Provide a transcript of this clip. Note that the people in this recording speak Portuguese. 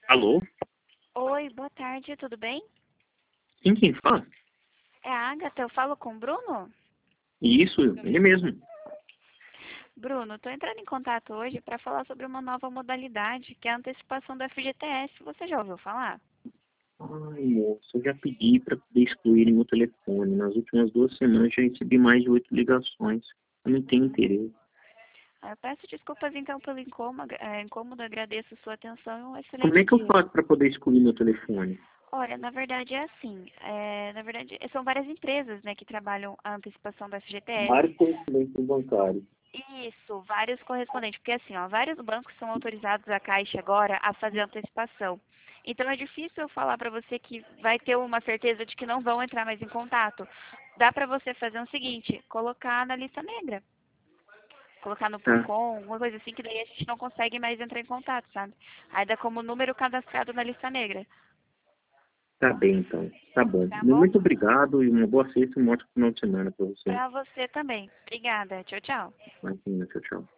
Alô? Oi, boa tarde, tudo bem? Sim, quem fala? É a Agatha, eu falo com o Bruno? Isso, ele mesmo. Bruno, estou entrando em contato hoje para falar sobre uma nova modalidade, que é a antecipação do FGTS. Você já ouviu falar? Ai, moço, eu já pedi para poder excluir meu telefone. Nas últimas 2 semanas já recebi mais de 8 ligações. Eu não tenho interesse. Eu peço desculpas então pelo incômodo, agradeço sua atenção e um Como é excelente que eu dia. faço para poder excluir meu telefone? Olha, na verdade é assim, são várias empresas, né, que trabalham a antecipação do Vários FGTS. correspondentes bancários. Isso, vários correspondentes, porque assim, ó, vários bancos são autorizados a Caixa agora a fazer antecipação. Então é difícil eu falar para você que vai ter uma certeza de que não vão entrar mais em contato. Dá para você fazer o seguinte, colocar na lista negra, colocar no Tá, Procon, uma coisa assim que daí a gente não consegue mais entrar em contato, sabe? Aí dá como número cadastrado na lista negra, tá bem então. Tá bom. tá bom? Muito obrigado e uma boa sexta e um ótimo final de semana para você. Para você também. Obrigada. Tchau, tchau. Imagina, tchau, tchau.